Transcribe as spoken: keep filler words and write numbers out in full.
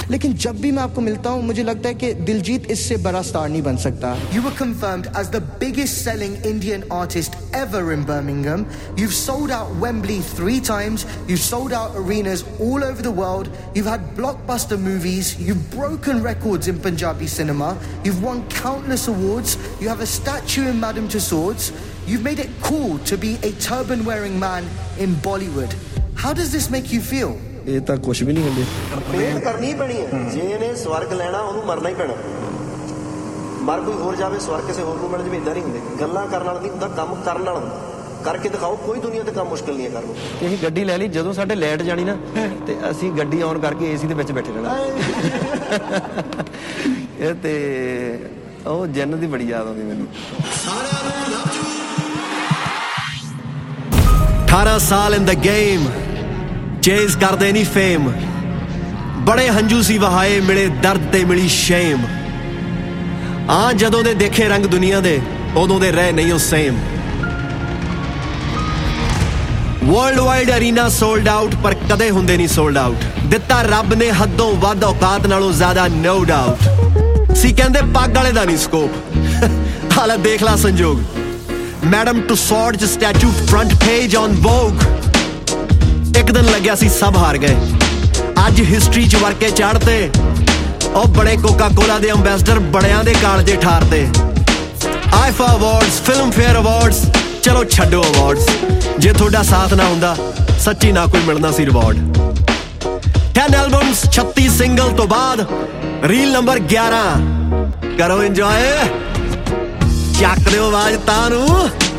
लेकिन जब भी मैं आपको मिलता हूँ मुझे लगता है कि दिलजीत इससे बड़ा स्टार नहीं बन सकता. You were confirmed as the biggest selling Indian artist ever in Birmingham. You've sold out Wembley three times. You've sold out arenas all over the world. You've had blockbuster movies. You've broken records in Punjabi cinema. You've won countless awards. You have a statue in Madame Tussauds. You've made it cool to be a turban-wearing man in Bollywood. How does this make you feel? ਇਹ ਤਾਂ ਕੁਝ ਵੀ ਨਹੀਂ ਹੁੰਦੇ. ਮਿਹਨਤ ਕਰਨੀ ਪੈਣੀ ਹੈ. ਜੇ ਇਹਨੇ ਸਵਰਗ ਲੈਣਾ ਉਹਨੂੰ ਮਰਨਾ ਹੀ ਪੈਣਾ. ਮਰ ਕੋਈ ਹੋਰ ਜਾਵੇ ਸਵਰਗ ਕਿਸੇ ਹੋਰ ਨੂੰ ਮਿਲ ਜਾਵੇ ਇਦਾਂ ਨਹੀਂ ਹੁੰਦੇ. ਗੱਲਾਂ ਕਰਨ ਨਾਲ ਨਹੀਂ ਹੁੰਦਾ, ਕੰਮ ਕਰਨ ਨਾਲ ਹੁੰਦਾ. ਕਰਕੇ ਦਿਖਾਓ. ਕੋਈ ਦੁਨੀਆ ਤੇ ਕੰਮ ਮੁਸ਼ਕਿਲ ਨਹੀਂ ਹੈ ਕਰਨ ਨੂੰ. ਅਸੀਂ ਗੱਡੀ ਲੈ ਲਈ, ਜਦੋਂ ਸਾਡੇ ਲਾਈਟ ਜਾਣੀ ਨਾ ਤੇ ਅਸੀਂ ਗੱਡੀ ਔਨ ਕਰਕੇ ਏਸੀ ਦੇ ਵਿੱਚ ਬੈਠੇ ਰਹਿਣਾ. ਇਹ ਤੇ ਉਹ ਜੰਨਤ ਦੀ ਬੜੀ ਯਾਦ ਆਉਂਦੀ ਮੈਨੂੰ. ਅਠਾਰਾਂ ਸਾਲ ਇਨ ਦ ਗੇਮ, ਚੇਜ਼ ਕਰਦੇ ਨਹੀਂ ਫੇਮ. ਬੜੇ ਹੰਝੂ ਸੀ ਵਹਾਏ, ਮਿਲੇ ਦਰਦ ਤੇ ਮਿਲੀ ਸ਼ੇਮ. ਆ ਜਦੋਂ ਦੇ ਦੇਖੇ ਰੰਗ ਦੁਨੀਆ ਦੇ, ਉਦੋਂ ਦੇ ਰਹਿ ਨਹੀਂ ਉਹ same. World wide arena sold out, ਪਰ ਕਦੇ ਹੁੰਦੇ ਨਹੀਂ ਸੋਲਡ ਆਊਟ. ਦਿੱਤਾ ਰੱਬ ਨੇ ਹੱਦੋਂ ਵੱਧ, ਔਕਾਤ ਨਾਲੋਂ ਜ਼ਿਆਦਾ ਨੋ ਡਾਊਟ. ਸੀ ਕਹਿੰਦੇ ਪੱਗ ਵਾਲੇ ਦਾ ਨਹੀਂ ਸਕੋਪ, ਹਾਲਾ ਦੇਖ ਲਾ ਸੰਜੋਗ. ਮੈਡਮ ਟੁਸੌਡ ਚ statue front page on Vogue. ਇੱਕ ਦਿਨ ਲੱਗਿਆ ਸੀ ਸਭ ਹਾਰ ਗਏ, ਅੱਜ ਹਿਸਟਰੀ ਚ ਵਰਕੇ ਚੜ੍ਹਦੇ. ਉਹ ਬੜੇ ਕੋਕਾ ਕੋਲਾ ਦੇ ਅੰਬੈਸਡਰ ਬੜਿਆਂ ਦੇ ਕਾਲਜੇ ਠਾਰਦੇ. IIFA awards, Filmfare awards, ਚਲੋ ਛੱਡੋ ਅਵਾਰਡਸ. ਜੇ ਤੁਹਾਡਾ ਸਾਥ ਨਾ ਹੁੰਦਾ ਸੱਚੀ ਨਾ ਕੋਈ ਮਿਲਣਾ ਸੀ ਰਿਵਾਰਡ. ten ਐਲਬਮਸ, ਛੱਤੀ ਸਿੰਗਲ ਤੋਂ ਬਾਅਦ ਰੀਲ ਨੰਬਰ ਗਿਆਰਾਂ. ਕਰੋ ਇੰਜੋਏ, ਚੱਕ ਦਿਓ ਆਵਾਜ਼ ਤਾਂ ਨੂੰ.